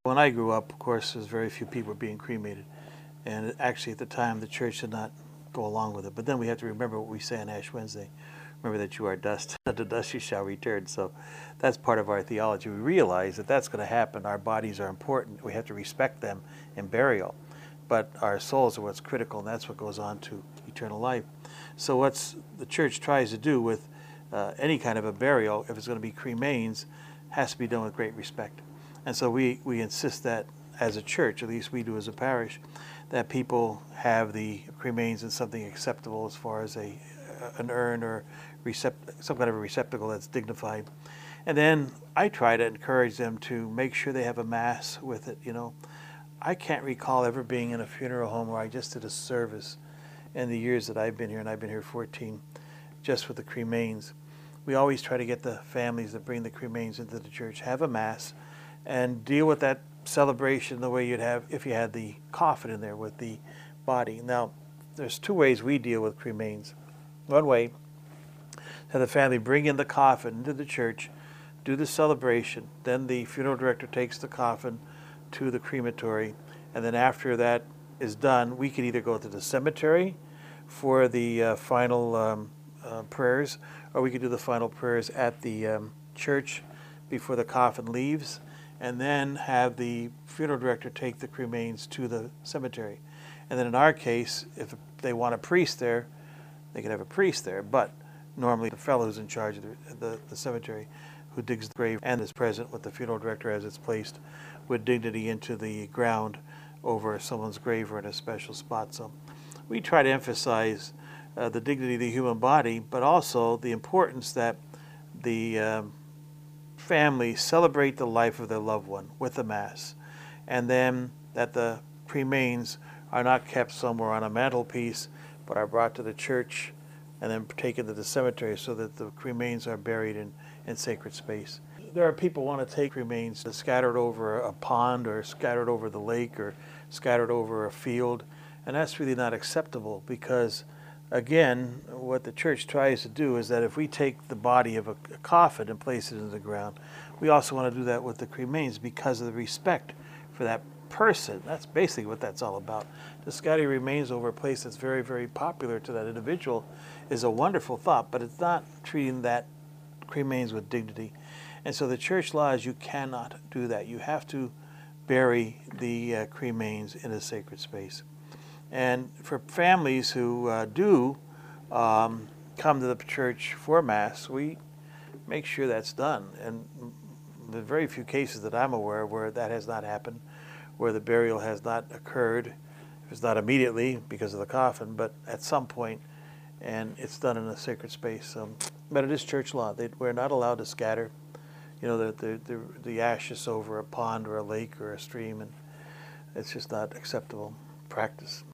When I grew up, of course, there's very few people being cremated. And actually, at the time, the church did not go along with it. But then we have to remember what we say on Ash Wednesday. Remember that you are dust, and to dust you shall return. So that's part of our theology. We realize that that's going to happen. Our bodies are important. We have to respect them in burial. But our souls are what's critical, and that's what goes on to eternal life. So what's the church tries to do with any kind of a burial, if it's going to be cremains, has to be done with great respect. And so we insist that as a church, at least we do as a parish, that people have the cremains in something acceptable as far as an urn or some kind of a receptacle that's dignified. And then I try to encourage them to make sure they have a mass with it. I can't recall ever being in a funeral home where I just did a service in the years that I've been here, and I've been here 14, just with the cremains. We always try to get the families that bring the cremains into the church, have a mass, and deal with that celebration the way you'd have if you had the coffin in there with the body. Now, there's two ways we deal with cremains. One way, have the family bring in the coffin into the church, do the celebration, then the funeral director takes the coffin to the crematory, and then after that is done, we can either go to the cemetery for the final prayers, or we could do the final prayers at the church before the coffin leaves, and then have the funeral director take the cremains to the cemetery. And then in our case, if they want a priest there, they can have a priest there, but normally the fellow who's in charge of the cemetery, who digs the grave and is present with the funeral director as it's placed with dignity into the ground over someone's grave or in a special spot. So we try to emphasize the dignity of the human body, but also the importance that the family celebrate the life of their loved one with a mass, and then that the cremains are not kept somewhere on a mantelpiece, but are brought to the church and then taken to the cemetery so that the cremains are buried in sacred space. There are people who want to take remains scattered over a pond or scattered over the lake or scattered over a field, and that's really not acceptable because, again, what the church tries to do is that if we take the body of a coffin and place it in the ground, we also want to do that with the cremains because of the respect for that person. That's basically what that's all about. To scatter remains over a place that's very, very popular to that individual is a wonderful thought, but it's not treating that cremains with dignity. And so the church law is you cannot do that. You have to bury the cremains in a sacred space. And for families who do come to the church for Mass, we make sure that's done. And the very few cases that I'm aware of where that has not happened, where the burial has not occurred, if it's not immediately because of the coffin, but at some point, and it's done in a sacred space. But it is church law. We're not allowed to scatter, the ashes over a pond or a lake or a stream, and it's just not acceptable practice.